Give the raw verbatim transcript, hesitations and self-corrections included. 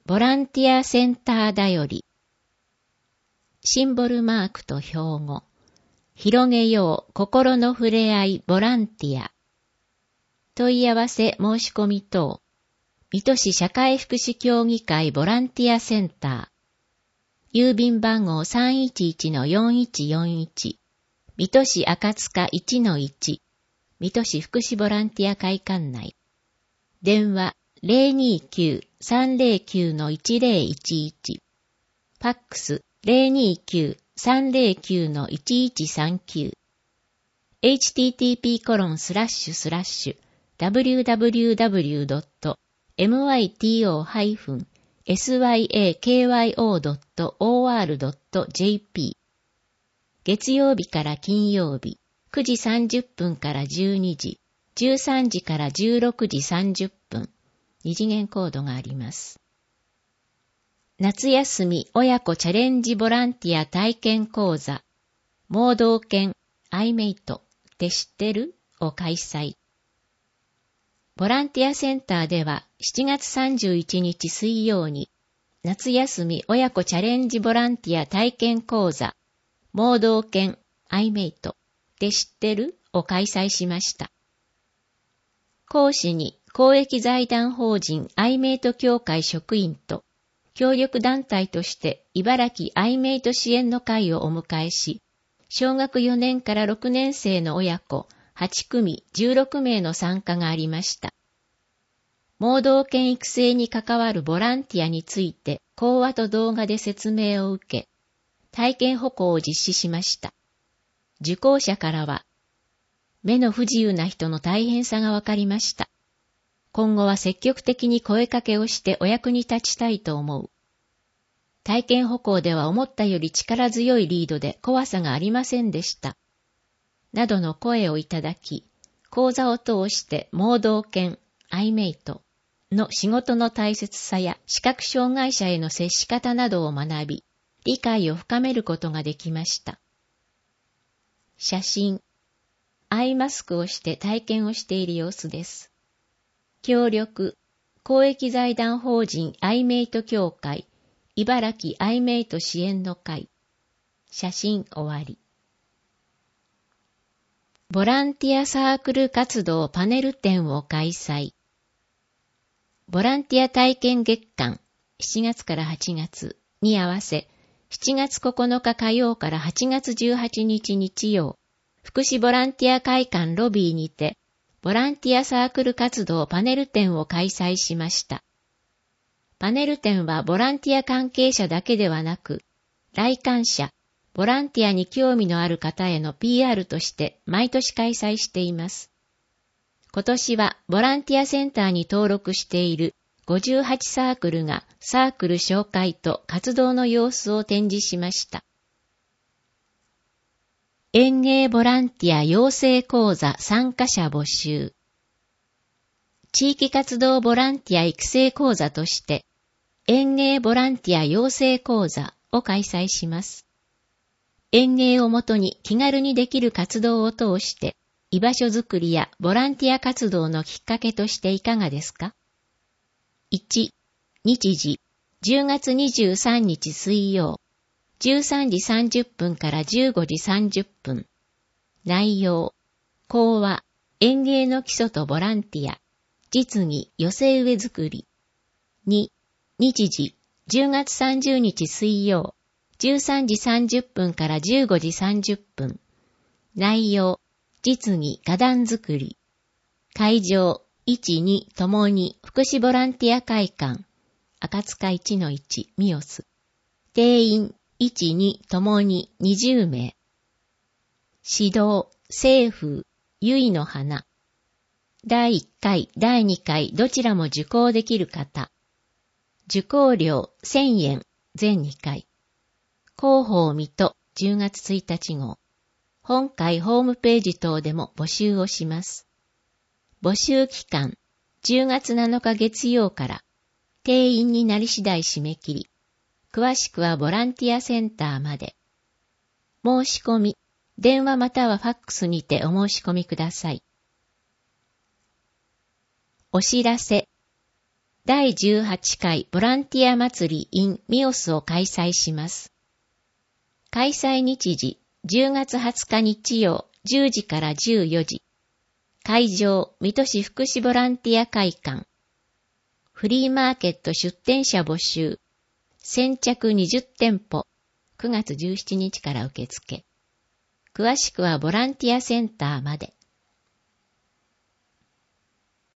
ボランティアセンターだより。シンボルマークと標語。広げよう心の触れ合いボランティア。問い合わせ申し込み等。水戸市社会福祉協議会ボランティアセンター。郵便番号 さんいちいちのよんいちよんいち。水戸市赤塚 いちのいち。水戸市福祉ボランティア会館内。電話 ゼロにきゅう さんゼロきゅう のいちゼロいちいち。ファックス ゼロにきゅう さんゼロきゅう のいちいちさんきゅう。エイチティーティーピーコロンスラッシュスラッシュダブリューダブリューダブリュードットエムワイティーオーハイフンエスワイエーケーワイオードットオーアールドットジェーピー。月曜日から金曜日、くじさんじゅっぷんからじゅうにじ、じゅうさんじからじゅうろくじさんじゅっぷん、二次元コードがあります。夏休み親子チャレンジボランティア体験講座、盲導犬アイメイトって知ってる？を開催。ボランティアセンターではしちがつさんじゅういちにち水曜に夏休み親子チャレンジボランティア体験講座盲導犬アイメイトって知ってる？を開催しました。講師に公益財団法人アイメイト協会職員と協力団体として茨城アイメイト支援の会をお迎えし、小学よねんからろくねん生の親子はちくみじゅうろくめいの参加がありました。盲導犬育成に関わるボランティアについて講話と動画で説明を受け、体験歩行を実施しました。受講者からは、目の不自由な人の大変さがわかりました。今後は積極的に声かけをしてお役に立ちたいと思う。体験歩行では思ったより力強いリードで怖さがありませんでした。などの声をいただき、講座を通して盲導犬、アイメイトの仕事の大切さや視覚障害者への接し方などを学び、理解を深めることができました。写真。アイマスクをして体験をしている様子です。協力。公益財団法人アイメイト協会、茨城アイメイト支援の会。写真終わり。ボランティアサークル活動パネル展を開催。ボランティア体験月間しちがつからはちがつに合わせ、しちがつここのか火曜からはちがつじゅうはちにち日曜、福祉ボランティア会館ロビーにて、ボランティアサークル活動パネル展を開催しました。パネル展はボランティア関係者だけではなく、来館者、ボランティアに興味のある方への ピーアール として毎年開催しています。今年はボランティアセンターに登録しているごじゅうはちサークルがサークル紹介と活動の様子を展示しました。園芸ボランティア養成講座参加者募集。地域活動ボランティア育成講座として園芸ボランティア養成講座を開催します。園芸をもとに気軽にできる活動を通して居場所づくりやボランティア活動のきっかけとしていかがですか？いち. 日時じゅうがつにじゅうさんにち水曜じゅうさんじさんじゅっぷんからじゅうごじさんじゅっぷん。内容講話園芸の基礎とボランティア実技寄せ植えづくり。に. 日時じゅうがつさんじゅうにち水曜じゅうさんじさんじゅっぷんからじゅうごじさんじゅっぷん。内容実技花壇づくり。会場いち、にともに福祉ボランティア会館赤塚 いちのいち ミオス。定員いち、にともににじゅうめい。指導清風ゆいの花。だいいっかい、だいにかいどちらも受講できる方。受講料せんえん全にかい。広報水戸じゅうがつついたち号。本会ホームページ等でも募集をします。募集期間じゅうがつなのか月曜から定員になり次第締め切り。詳しくはボランティアセンターまで。申し込み、電話またはファックスにてお申し込みください。お知らせ。 だいじゅうはちかいボランティア祭り in ミオスを開催します。開催日時、じゅうがつはつか日曜、じゅうじからじゅうよじ。会場、水戸市福祉ボランティア会館。フリーマーケット出店者募集。先着にじゅってんぽ。くがつじゅうしちにちから受付。詳しくはボランティアセンターまで。